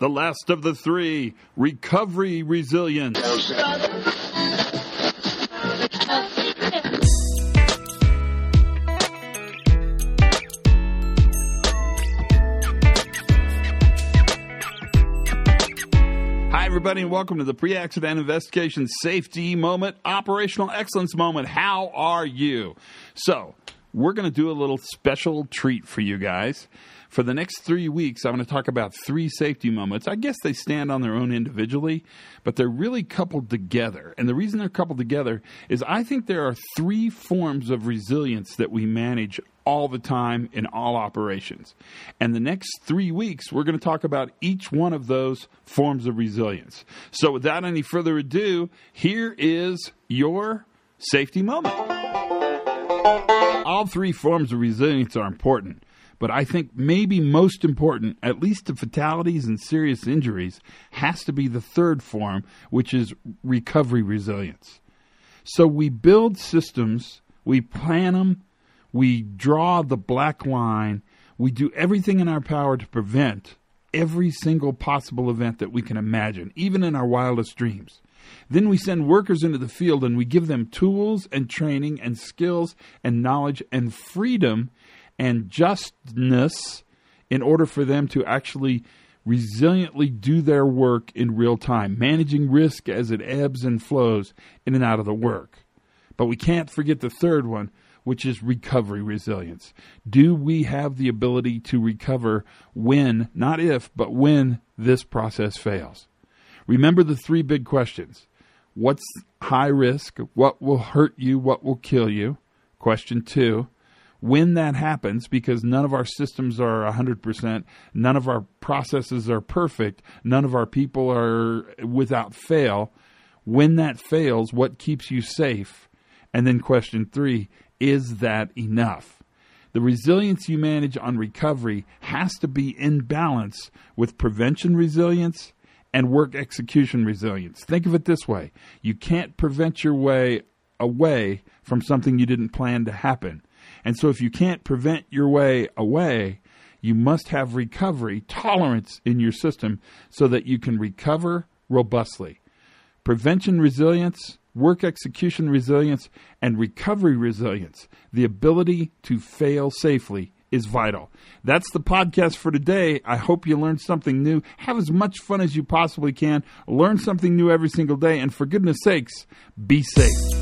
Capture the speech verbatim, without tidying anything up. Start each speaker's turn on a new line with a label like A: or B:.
A: The last of the three, recovery resilience. Hi, everybody, and welcome to the Pre-Accident Investigation Safety Moment, Operational Excellence Moment. How are you? So, we're going to do a little special treat for you guys. For the next three weeks, I'm going to talk about three safety moments. I guess they stand on their own individually, but they're really coupled together. And the reason they're coupled together is I think there are three forms of resilience that we manage all the time in all operations. And the next three weeks, we're going to talk about each one of those forms of resilience. So without any further ado, here is your safety moment. All three forms of resilience are important. But I think maybe most important, at least to fatalities and serious injuries, has to be the third form, which is recovery resilience. So we build systems, we plan them, we draw the black line, we do everything in our power to prevent every single possible event that we can imagine, even in our wildest dreams. Then we send workers into the field and we give them tools and training and skills and knowledge and freedom and justness in order for them to actually resiliently do their work in real time, managing risk as it ebbs and flows in and out of the work. But we can't forget the third one, which is recovery resilience. Do we have the ability to recover when, not if, but when this process fails? Remember the three big questions. What's high risk? What will hurt you? What will kill you? Question two. When that happens, because none of our systems are one hundred percent, none of our processes are perfect, none of our people are without fail, when that fails, what keeps you safe? And then question three, is that enough? The resilience you manage on recovery has to be in balance with prevention resilience and work execution resilience. Think of it this way. You can't prevent your way away from something you didn't plan to happen. And so if you can't prevent your way away, you must have recovery tolerance in your system so that you can recover robustly. Prevention resilience, work execution resilience, and recovery resilience, the ability to fail safely, is vital. That's the podcast for today. I hope you learned something new. Have as much fun as you possibly can. Learn something new every single day. And for goodness sakes, be safe.